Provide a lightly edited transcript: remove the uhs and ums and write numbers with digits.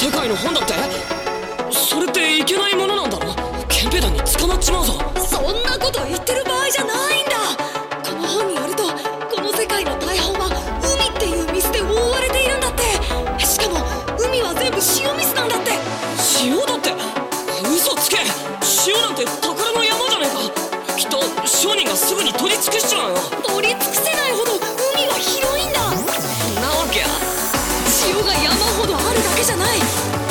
世界の本だって？それっていけないものなんだろ？憲兵団に捕まっちまうぞ。 そんなこと言ってる場合じゃないんだ。この本によると、この世界の大半は海っていう水で覆われているんだって。しかも海は全部塩水なんだって。 塩だって？嘘つけ。塩なんて宝の山じゃねえか。きっと商人がすぐに取り尽くしちまうよ。 取り尽くせないほど海は広いんだ。 なわけや。 塩が山ほどあるだけじゃない。